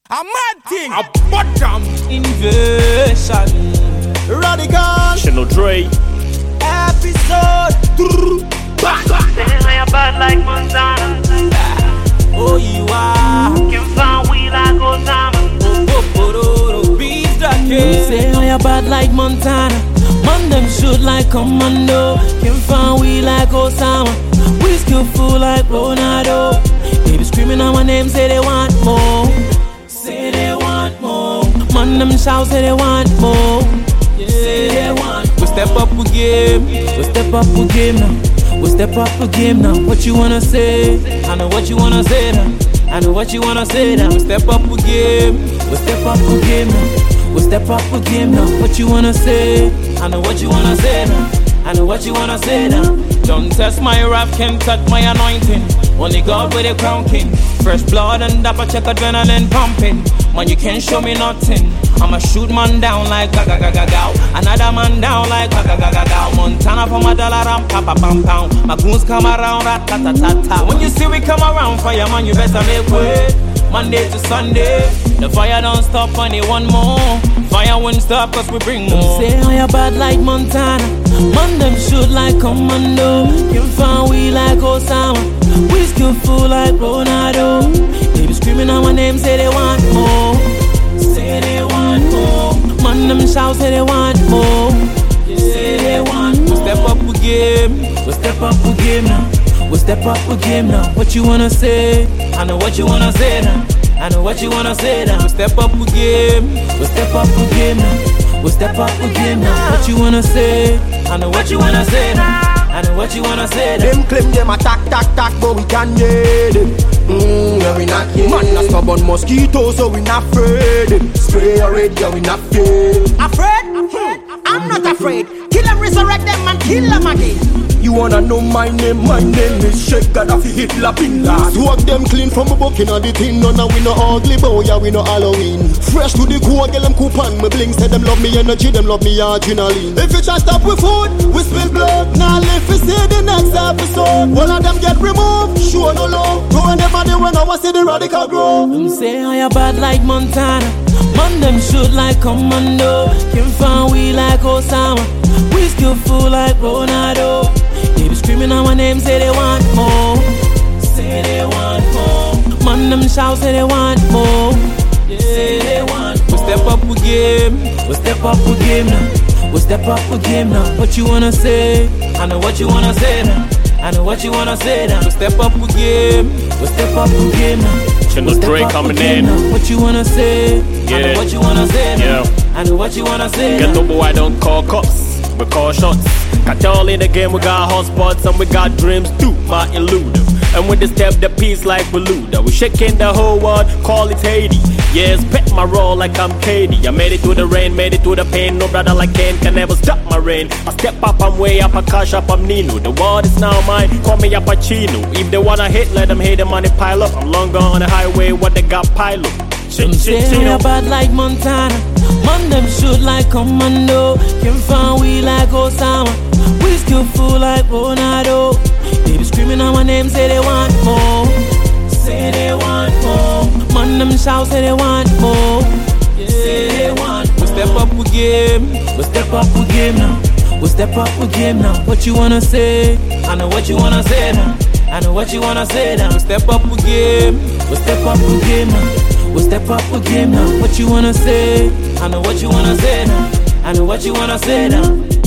A mad thing. A bottom invasion. Radical. Channel Dre. Episode. Saying I am bad like Montana. Oh, you are. Can find we like Osama. Beats that case. Say I am bad like Montana. Man them shoot like Commando. Can find we like Osama. We skillful like Ronaldo. Baby screaming out my name, say they want more. Say they want more. Man them shout, say they want more. Say they want. We step up a game. We step up a game now. We step up a game now. What you wanna say? I know what you wanna say now. I know what you wanna say now. We step up a game. We step up a game now. We step up a game now. What you wanna say? I know what you wanna say now. I know what you wanna say now. Don't test my wrath, can't touch my anointing. Only God with a crown king. Fresh blood and dapper check adrenaline pumping. Man, you can't show me nothing. I'ma shoot man down like ga ga ga ga ga. Another man down like ga ga ga ga ga. Montana for my dollar ram pa pa pam pam. My goons come around rat ta ta ta ta. When you see we come around, fireman, you better make way. Monday to Sunday, the fire don't stop when they want more. Fire won't stop cause we bring more. Say I am bad like Montana. Man them shoot like Commando. Can find we like Osama. We skillful like Ronaldo. They be screaming out my name, say they want more. Say they want more. Man them shout, say they want more. Say they want more. We step up a game. We step up a game now. We step up a game now. What you wanna say? I know what you wanna say now. I know what you wanna say now. We step up a game. We step up a game now. We step up a game now. What you wanna say? I know what you wanna say now. I know what you wanna say now. Them claim them attack, but we can't get them. No, we not here. Man, a stubborn mosquito, so we not afraid. Spray already, yeah, we not afraid. Afraid? I'm not afraid. Kill them, resurrect them, and kill them again. You wanna know my name? My name is Sheikh Gaddafi Hitler Bin Laden. Swag them clean from a book in the thing. No, we no ugly boy, yeah, we no Halloween. Fresh to the core, girl, them coupon. Me bling, say them love me energy, them love me adrenaline. If you try stop with food, we spill blood. Now if we see the next episode, one of them get removed, show no love. To anybody when I was see the radical grow. Them say I am bad like Montana. Man them shoot like Commando. Can find we like Osama. We skillful like Ronaldo. They be screaming out my name, say they want more. Say they want more. Man them shout, say they want more. Say they want more. We step up a game. We step up a game now. We step up a game now. What you wanna say? I know what you wanna say now. I know what you wanna say now. We step up a game. We step up a game now. Channel Dre coming in. Now. What you wanna say? Yeah. I know what you wanna say now. Yeah. I know what you wanna say Get now. the boy, don't call cops, we call shots. Got y'all in the game, we got hot spots and we got dreams too, Martin Luther. And with the step the piece like Beluda, we shaking the whole world, call it Haiti. Yes, bet my roll like I'm Katie. I made it through the rain, made it through the pain. No brother like Kane can never stop my reign. I step up, I'm way up, I cash up, I'm Nino. The world is now mine, call me a Pacino. If they wanna hate, let them hate, the money pile up. I'm long gone on the highway, what they got pile up. Them say I am bad like Montana. Man them shoot like Commando. Can find we like Osama. We skillful like Ronaldo. They be screaming out my name, say they want more. Say they want more. Man them shout, say they want more. Say they want more. We step up a game. We step up a game now. We step up a game now. What you wanna say? I know what you wanna say now. I know what you wanna say now. We step up a game. We step up a game now. We step up a game now. What you wanna say? I know what you wanna say now. I know what you wanna say now.